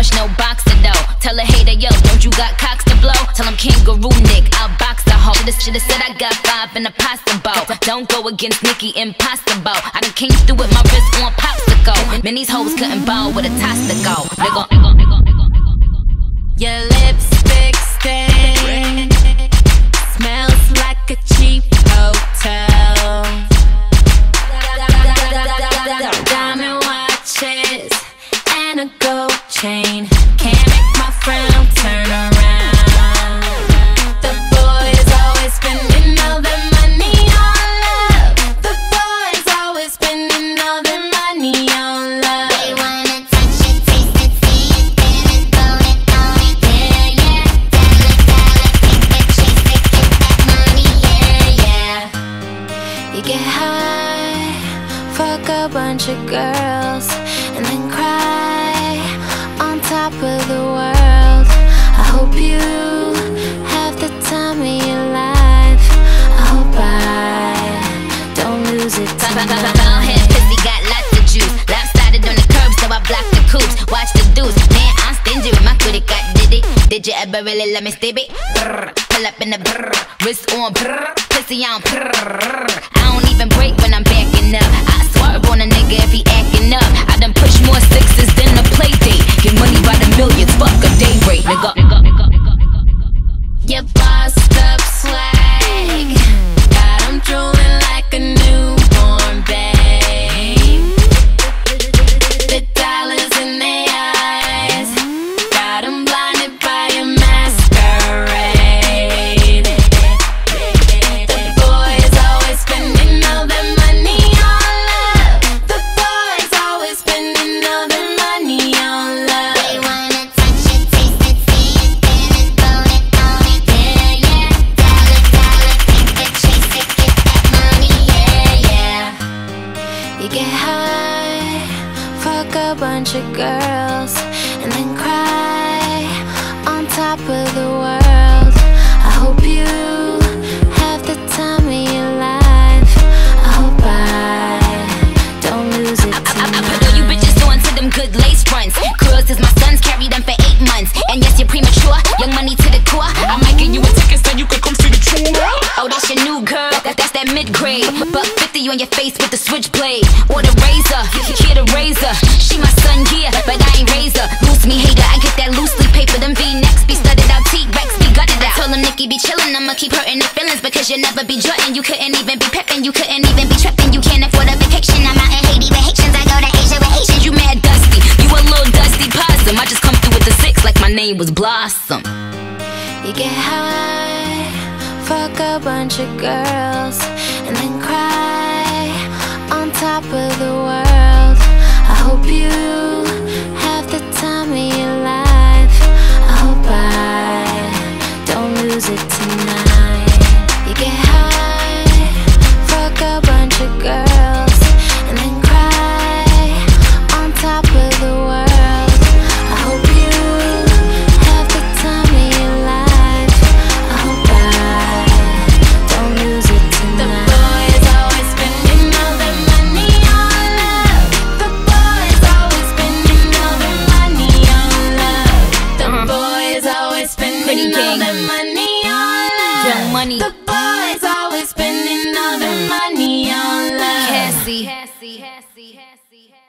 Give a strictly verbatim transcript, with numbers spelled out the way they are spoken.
push, no boxer though. Tell a hater, yo, don't you got cocks to blow? Tell him kangaroo Nick, I'll box the hoe. This shit said I got five in the pasta bowl. Don't go against Nicki, impossible. I done came through with my wrist on popsicle. Man, these hoes couldn't ball with a toss to go. Nigga, nigga, nigga, nigga. Your lipstick stain smells like a cheap hotel. Diamond watches and a gold chain can't make my frown turn around. The boys always spending all their money on love. The boys always spending all their money on love. They wanna touch it, taste it, see it, feel it, own it, own it, yeah, yeah. Dollar, dollar, pick it, chase it, get that money, yeah, yeah. You get high, fuck a bunch of girls, and then cry on top of the world. I hope you have the time of your life. I hope I don't lose it tonight. Ball head pussy got lots of juice. Lopsided on the curb, so I block the coops. Watch the deuce, man, I'm stingy with my cootie got did it. Did you ever really let me stay it? Brr, pull up in the brr, wrist on brr, pussy on brr. I don't even break when I'm backing up. I swerve on a nigga if he acting up. I done push more sixes than a play date. Get money by the millions, fuck a day rate, nigga. Your bossed up swag got 'em drooling like a newborn babe. The dollars in their eyes got 'em blinded by a masquerade. The boys always spending all their money on love. The boys always spending all their money on love. They wanna touch it, taste it, see it, feel it, own it, own it, yeah, yeah. Dollar, dollar, pick it, chase it, get that money, yeah, yeah. You get high, fuck a bunch of girls, and then cry on top of the world. I hope you have the time of your life. I hope I don't lose it I, I, I tonight. put all you bitches on to them good lace fronts. Curls is my sons, carry them for eight months. And yes, you're premature, young money to the core. I might give you a ticket so you could come see the true. Oh, that's your new girl, that, that's that mid-grade. Buck fifty on your face with the switchblade. Or the razor, here the razor. She my son, yeah, but I ain't razor. Loose me hater, I get that loosely paper. Them V-necks be studded out, T-Rex be gutted out. Told him Nicki be chillin', I'ma keep hurting their feelings. Because you never be jutting, you couldn't even be peppin'. You couldn't even be trippin', you can't afford a vacation. I'm out in Haiti with Haitians, I go to Asia with Haitians. You mad dusty, you a little dusty possum. I just come through with the six like my name was Blossom. You get high, fuck a bunch of girls, and then cry on top of the world. I hope you have the time of your life. I hope I don't lose it tonight. You get high, fuck a bunch of girls, and then cry on top of the world. I hope you have the time of your life. I hope I don't lose it tonight. The boys always spending all their money on love. The boys always spending all their money on love. The boys always spending all their money on love. Young money. The boys always spending all their money on love. Cassie. Cassie, Cassie, Cassie, Cassie.